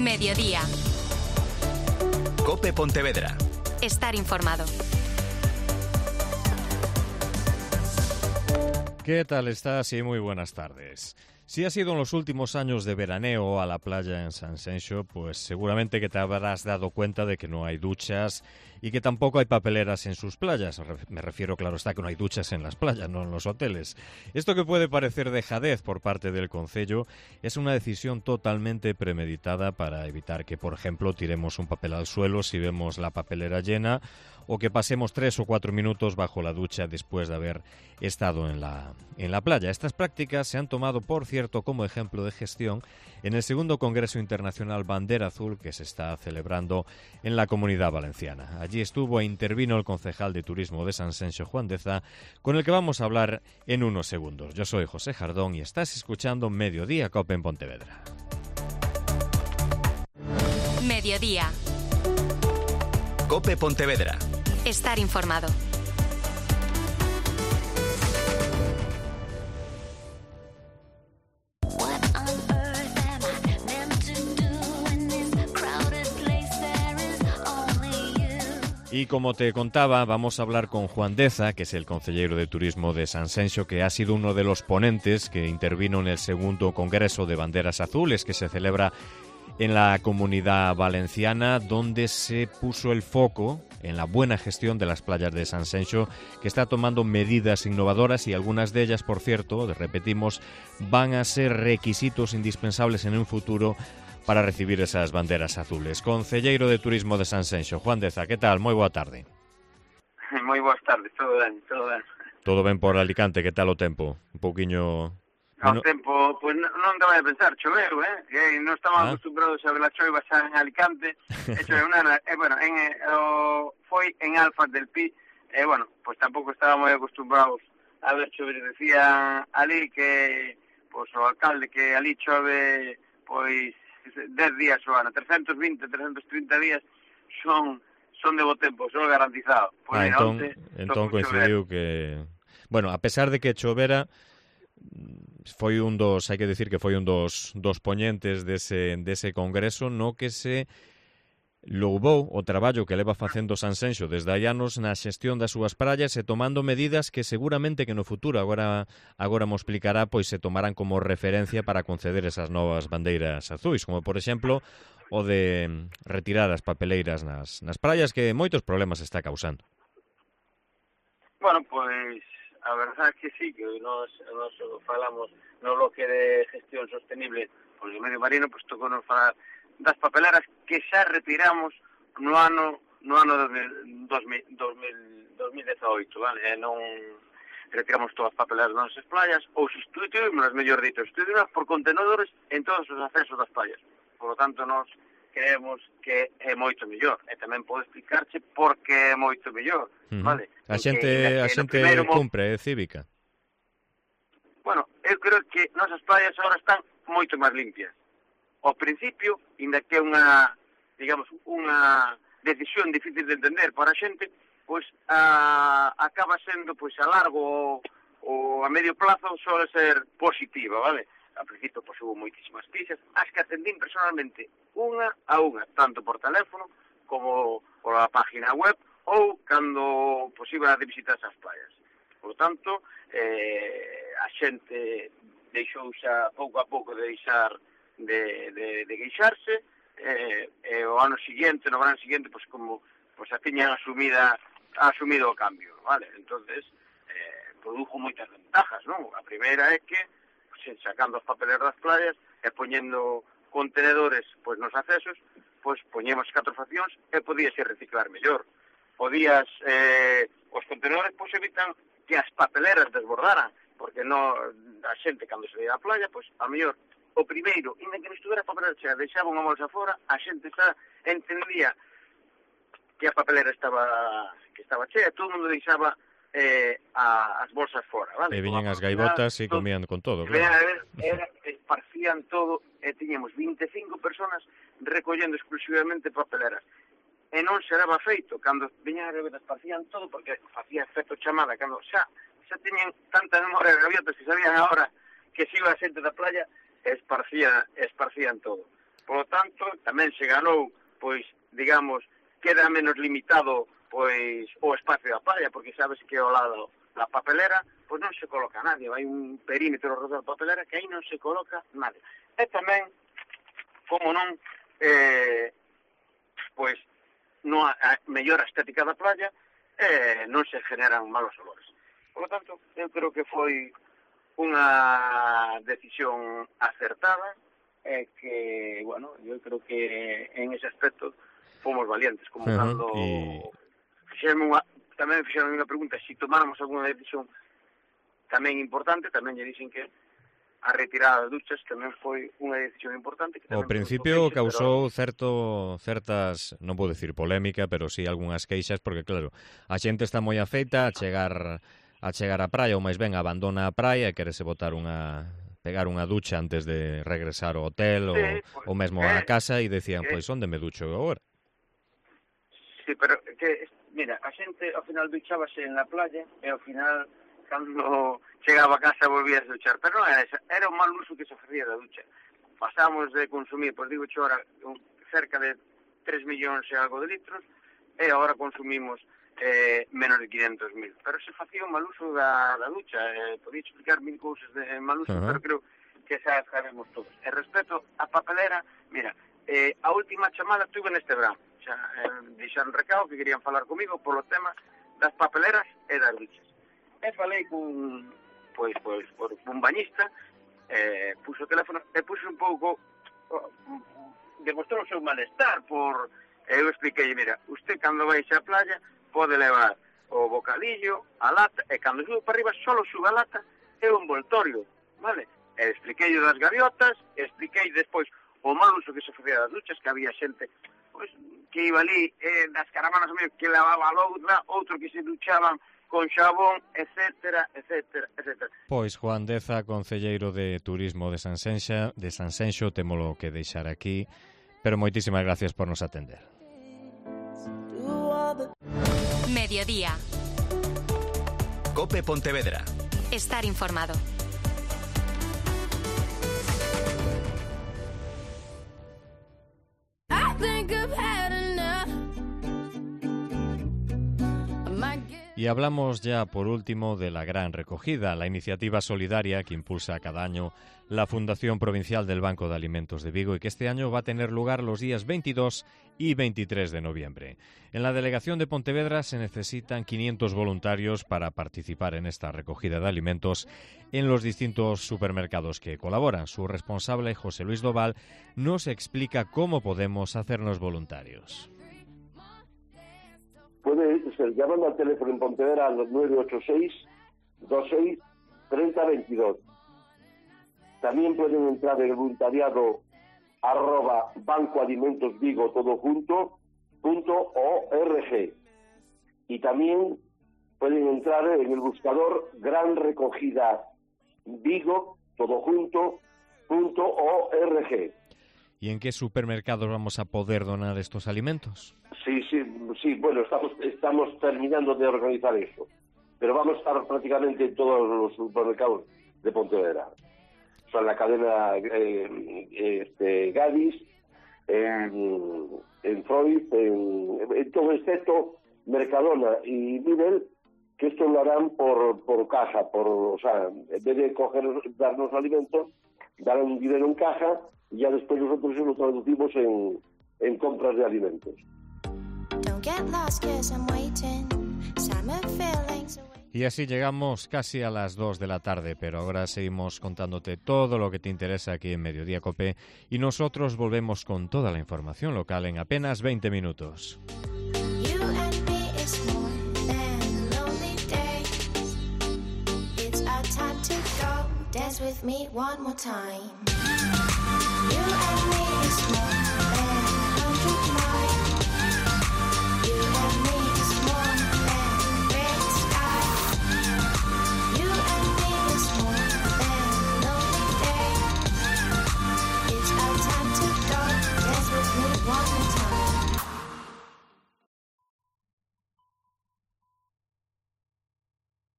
Mediodía. COPE Pontevedra. Estar informado. ¿Qué tal estás? Y muy buenas tardes. Si has ido en los últimos años de veraneo a la playa en Sanxenxo, pues seguramente que te habrás dado cuenta de que no hay duchas y que tampoco hay papeleras en sus playas. Me refiero, claro está, que no hay duchas en las playas, no en los hoteles. Esto que puede parecer dejadez por parte del concello es una decisión totalmente premeditada para evitar que, por ejemplo, tiremos un papel al suelo si vemos la papelera llena o que pasemos 3 o 4 minutos bajo la ducha después de haber estado en la playa. Estas prácticas se han tomado, por cierto, como ejemplo de gestión en el segundo Congreso Internacional Bandera Azul que se está celebrando en la Comunidad Valenciana. Allí estuvo e intervino el concejal de Turismo de Sanxenxo, Juan Deza, con el que vamos a hablar en unos segundos. Yo soy José Jardón y estás escuchando Mediodía COPE en Pontevedra. Mediodía. COPE Pontevedra. Estar informado. Y como te contaba, vamos a hablar con Juan Deza, que es el concejero de Turismo de Sanxenxo, que ha sido uno de los ponentes que intervino en el segundo Congreso de Banderas Azules, que se celebra en la Comunidad Valenciana, donde se puso el foco en la buena gestión de las playas de Sanxenxo, que está tomando medidas innovadoras y algunas de ellas, por cierto, repetimos, van a ser requisitos indispensables en un futuro para recibir esas banderas azules. Concelleiro de Turismo de Sanxenxo, Juan Deza, que tal? Moi boa tarde. Moi boas tardes, todo ben, todo ben. Todo ben por Alicante, que tal o tempo? Un pouquiño... O tempo, pois non daba de pensar, choveu, que non estamos acostumbrados a ver a choivas en Alicante, foi en Alfaz del Pi, pois tampouco estábamos moi acostumbrados a ver chover. Decía ali que, pois o alcalde, que ali chove, pois 10 días o ano, 320, 330 días son de bo tempo, son garantizado. Pois entón coincidiu que... Bueno, a pesar de que chovera, foi un dos, hai que decir que foi un dos poñentes dese congreso no que se louvou o traballo que leva facendo Sanxenxo desde hai anos na xestión das súas praias e tomando medidas que seguramente que no futuro, agora mo explicará, pois se tomarán como referencia para conceder esas novas bandeiras azuis, como por exemplo o de retirar as papeleiras nas praias, que moitos problemas está causando. Bueno, pois a verdade é que sí, que nos falamos no bloque de gestión sostenible por o medio marino, pois tocou nos falar das papeleras que xa retiramos no ano 2018, vale? Non retiramos todas as papeleras das nosas playas, ou sustituímos, mellor dito, por contenedores en todos os accesos das playas. Por lo tanto, nós creemos que é moito mellor, e tamén podo explicarche por que é moito mellor, vale? A xente cumpre, é cívica. Bueno, eu creo que nosas playas agora están moito máis limpias. Ao principio, inda que é unha decisión difícil de entender para a xente, pois acaba sendo, pois a largo ou a medio plazo suele ser positiva, vale? Al principio, pois hubo moitísimas queixas, as que atendín personalmente unha a unha, tanto por teléfono como por a página web ou cando pois iba de visitar esas playas. Por tanto, a xente deixou xa pouco a pouco de deixar de queixarse, o ano seguinte, no verano seguinte, pois como pois a tiñan asumido o cambio, vale? Entonces, produjo moitas ventajas, non? A primeira é que, pois, sacando as papeleras das playas e poñendo contenedores pois nos accesos, pois poñemos 4 fraccións e podíase reciclar mellor. Podías, os contenedores pois evitan que as papeleras desbordaran, porque a xente cando se veía a playa, pois a mellor o primeiro, inda que non estuvera a papelera chea, deixaba unha bolsa fora, a xente xa entendía que a papelera estaba chea, todo o mundo deixaba as bolsas fora, vale? E viñan as gaivotas e comían con todo, claro. Esparcían todo e tiñamos 25 personas recollendo exclusivamente papeleras. E non se daba feito, cando viñan as gaivotas esparcían todo, porque facía efecto chamada, cando xa tiñan tanta memoria de gaivotas que sabían agora que se iba a xente da playa, esparcían todo. Por lo tanto, tamén se ganou, pois, digamos, queda menos limitado pois o espacio da praia, porque sabes que ao lado da papelera, pois non se coloca nadie, hai un perímetro alrededor da papelera que aí non se coloca nadie. E tamén, como non, pois, non a mellora estética da praia, non se generan malos olores. Por lo tanto, eu creo que foi unha decisión acertada, e que, bueno, eu creo que en ese aspecto fomos valientes, como cando tamén fixeron unha pregunta se tomáramos alguna decisión tamén importante, tamén lle dixen que a retirada das duchas tamén foi unha decisión importante. Ao principio causou certas, non vou dicir polémica, pero sí algunhas queixas, porque claro, a xente está moi afeita a chegar á praia, ou máis ben abandona a praia e querese pegar unha ducha antes de regresar ao hotel ou mesmo á casa, e decían, pois onde me ducho agora? Sí, pero que, mira, a xente ao final duchábase en la playa e ao final, cando chegaba a casa, volvías a duchar. Pero non era esa, era un mal uso que se ofrecía da ducha. Pasamos de consumir, pois digo, ahora cerca de 3 millóns e algo de litros, e agora consumimos menos de 500.000. Pero se facía un mal uso da ducha. Podía explicar 1000 cousas de mal uso, pero creo que xa sabemos todos. E respecto a papelera, mira, a última chamada tuve neste verán. Xa deixaron recado que querían falar comigo polo tema das papeleras e das duchas. E falei con un bañista, puxo o teléfono e puxo un pouco, demostrou o seu malestar eu expliquei, mira, usted cando vai á playa pode levar o bocadillo, a lata, e cando sube para arriba solo sube a lata e o envoltorio, vale? E expliquei das gaviotas, expliquei despois o mal uso que se facía das duchas, que había xente pois que iba ali das caravanas que lavaba a loutra, outro que se duchaban con xabón, etcétera, etcétera, etcétera. Pois Juan Deza, concelleiro de Turismo de Sanxenxo, témolo que deixar aquí, pero moitísimas gracias por nos atender. Mediodía. COPE Pontevedra. Estar informado. Y hablamos ya por último de la Gran Recogida, la iniciativa solidaria que impulsa cada año la Fundación Provincial del Banco de Alimentos de Vigo y que este año va a tener lugar los días 22 y 23 de noviembre. En la delegación de Pontevedra se necesitan 500 voluntarios para participar en esta recogida de alimentos en los distintos supermercados que colaboran. Su responsable, José Luis Doval, nos explica cómo podemos hacernos voluntarios. Puede ser llamando al teléfono en Pontevedra al 986-26-30-22. También pueden entrar en el voluntariado @bancoalimentosvigo todo junto .org. Y también pueden entrar en el buscador Gran Recogida Vigo todo junto .org. ¿Y en qué supermercados vamos a poder donar estos alimentos? Sí, bueno, estamos terminando de organizar eso, pero vamos a estar prácticamente en todos los supermercados de Pontevedra. O sea, en la cadena Gadis, en Freud, en todo excepto Mercadona y Lidl, que esto lo harán por caja, o sea, en vez de darnos alimentos, darán dinero en caja y ya después nosotros lo traducimos en compras de alimentos. Y así llegamos casi a las 2 de la tarde, pero ahora seguimos contándote todo lo que te interesa aquí en Mediodía Cope y nosotros volvemos con toda la información local en apenas 20 minutos. Dance with me one more time. You and me is more.